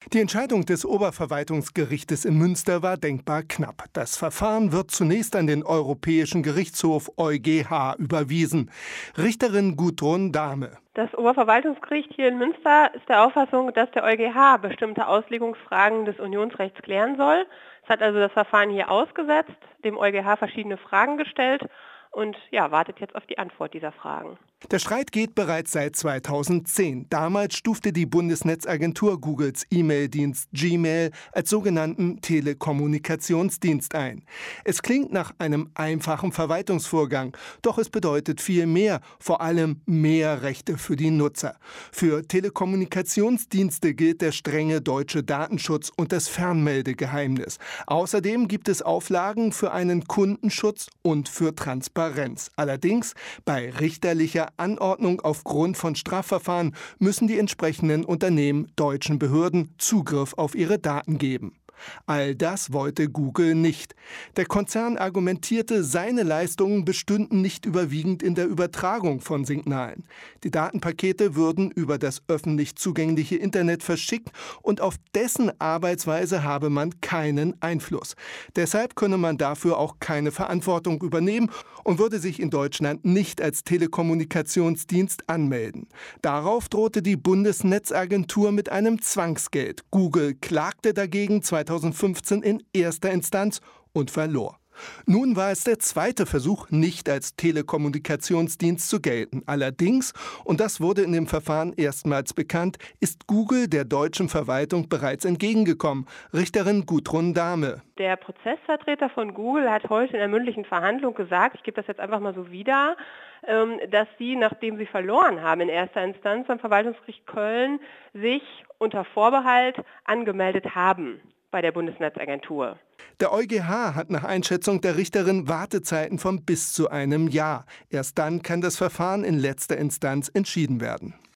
Die Entscheidung des Oberverwaltungsgerichtes in Münster war denkbar knapp. Das Verfahren wird zunächst an den Europäischen Gerichtshof EuGH überwiesen. Richterin Gudrun Dahme. Das Oberverwaltungsgericht hier in Münster ist der Auffassung, dass der EuGH bestimmte Auslegungsfragen des Unionsrechts klären soll. Es hat also das Verfahren hier ausgesetzt, dem EuGH verschiedene Fragen gestellt und wartet jetzt auf die Antwort dieser Fragen. Der Streit geht bereits seit 2010. Damals stufte die Bundesnetzagentur Googles E-Mail-Dienst Gmail als sogenannten Telekommunikationsdienst ein. Es klingt nach einem einfachen Verwaltungsvorgang, doch es bedeutet viel mehr, vor allem mehr Rechte für die Nutzer. Für Telekommunikationsdienste gilt der strenge deutsche Datenschutz und das Fernmeldegeheimnis. Außerdem gibt es Auflagen für einen Kundenschutz und für Transparenz. Allerdings bei richterlicher Anordnung aufgrund von Strafverfahren müssen die entsprechenden Unternehmen deutschen Behörden Zugriff auf ihre Daten geben. All das wollte Google nicht. Der Konzern argumentierte, seine Leistungen bestünden nicht überwiegend in der Übertragung von Signalen. Die Datenpakete würden über das öffentlich zugängliche Internet verschickt und auf dessen Arbeitsweise habe man keinen Einfluss. Deshalb könne man dafür auch keine Verantwortung übernehmen und würde sich in Deutschland nicht als Telekommunikationsdienst anmelden. Darauf drohte die Bundesnetzagentur mit einem Zwangsgeld. Google klagte dagegen 2015 in erster Instanz und verlor. Nun war es der zweite Versuch, nicht als Telekommunikationsdienst zu gelten. Allerdings, und das wurde in dem Verfahren erstmals bekannt, ist Google der deutschen Verwaltung bereits entgegengekommen. Richterin Gudrun Dahme. Der Prozessvertreter von Google hat heute in der mündlichen Verhandlung gesagt, ich gebe das jetzt einfach mal so wieder, dass sie, nachdem sie verloren haben in erster Instanz beim Verwaltungsgericht Köln, sich unter Vorbehalt angemeldet haben bei der Bundesnetzagentur. Der EuGH hat nach Einschätzung der Richterin Wartezeiten von bis zu einem Jahr. Erst dann kann das Verfahren in letzter Instanz entschieden werden.